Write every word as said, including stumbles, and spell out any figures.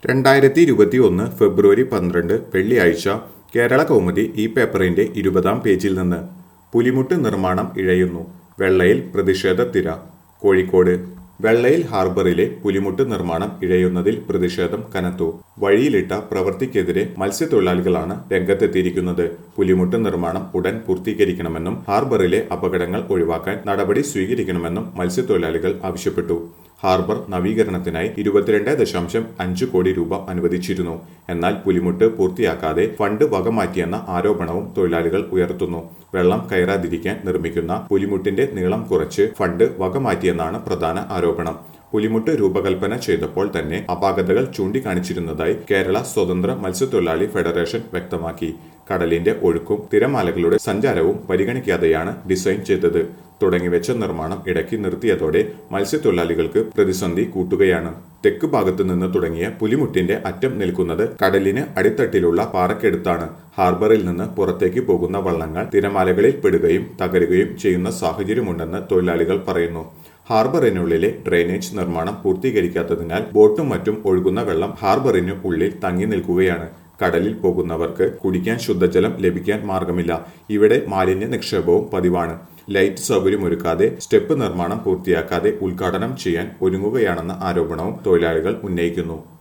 രണ്ടായിരത്തി ഇരുപത്തി ഒന്ന് ഫെബ്രുവരി പന്ത്രണ്ട് വെള്ളിയാഴ്ച കേരള കൗമുദി ഈ പേപ്പറിന്റെ ഇരുപതാം പേജിൽ നിന്ന് പുലിമുട്ട് നിർമ്മാണം ഇഴയുന്നു. വെള്ളയിൽ പ്രതിഷേധ തിര. കോഴിക്കോട് വെള്ളയിൽ ഹാർബറിലെ പുലിമുട്ട് നിർമ്മാണം ഇഴയുന്നതിൽ പ്രതിഷേധം കനത്തു. വഴിയിലിട്ട പ്രവൃത്തിക്കെതിരെ മത്സ്യത്തൊഴിലാളികളാണ് രംഗത്തെത്തിയിരിക്കുന്നത്. പുലിമുട്ട് നിർമ്മാണം ഉടൻ പൂർത്തീകരിക്കണമെന്നും ഹാർബറിലെ അപകടങ്ങൾ ഒഴിവാക്കാൻ നടപടി സ്വീകരിക്കണമെന്നും മത്സ്യത്തൊഴിലാളികൾ ആവശ്യപ്പെട്ടു. ഹാർബർ നവീകരണത്തിനായി ഇരുപത്തിരണ്ട് ദശാംശം അഞ്ച് കോടി രൂപ അനുവദിച്ചിരുന്നു. എന്നാൽ പുലിമുട്ട് പൂർത്തിയാക്കാതെ ഫണ്ട് വകമാറ്റിയെന്ന ആരോപണവും തൊഴിലാളികൾ ഉയർത്തുന്നു. വെള്ളം കയറാതിരിക്കാൻ നിർമ്മിക്കുന്ന പുലിമുട്ടിന്റെ നീളം കുറച്ച് ഫണ്ട് വകമാറ്റിയെന്നാണ് പ്രധാന ആരോപണം. പുലിമുട്ട് രൂപകൽപ്പന ചെയ്തപ്പോൾ തന്നെ അപാകതകൾ ചൂണ്ടിക്കാണിച്ചിരുന്നതായി കേരള സ്വതന്ത്ര മത്സ്യത്തൊഴിലാളി ഫെഡറേഷൻ വ്യക്തമാക്കി. കടലിന്റെ ഒഴുക്കും തിരമാലകളുടെ സഞ്ചാരവും പരിഗണിക്കാതെയാണ് ഡിസൈൻ ചെയ്തത്. തുടങ്ങിവെച്ച നിർമ്മാണം ഇടയ്ക്ക് നിർത്തിയതോടെ മത്സ്യത്തൊഴിലാളികൾക്ക് പ്രതിസന്ധി കൂട്ടുകയാണ്. തെക്ക് ഭാഗത്തു നിന്ന് തുടങ്ങിയ പുലിമുട്ടിന്റെ അറ്റം നിൽക്കുന്നത് കടലിന് അടിത്തട്ടിലുള്ള പാറയ്ക്കടുത്താണ്. ഹാർബറിൽ നിന്ന് പുറത്തേക്ക് പോകുന്ന വള്ളങ്ങൾ തിരമാലകളിൽ പെടുകയും തകരുകയും ചെയ്യുന്ന സാഹചര്യമുണ്ടെന്ന് തൊഴിലാളികൾ പറയുന്നു. ഹാർബറിനുള്ളിലെ ഡ്രെയിനേജ് നിർമ്മാണം പൂർത്തീകരിക്കാത്തതിനാൽ ബോട്ടും മറ്റും ഒഴുകുന്ന വെള്ളം ഹാർബറിനു ഉള്ളിൽ തങ്ങി നിൽക്കുകയാണ്. കടലിൽ പോകുന്നവർക്ക് കുടിക്കാൻ ശുദ്ധജലം ലഭിക്കാൻ മാർഗമില്ല. ഇവിടെ മാലിന്യ നിക്ഷേപവും പതിവാണ്. ലൈറ്റ് സൗകര്യമൊരുക്കാതെ സ്റ്റെപ്പ് നിർമ്മാണം പൂർത്തിയാക്കാതെ ഉദ്ഘാടനം ചെയ്യാൻ ഒരുങ്ങുകയാണെന്ന ആരോപണവും തൊഴിലാളികൾ ഉന്നയിക്കുന്നു.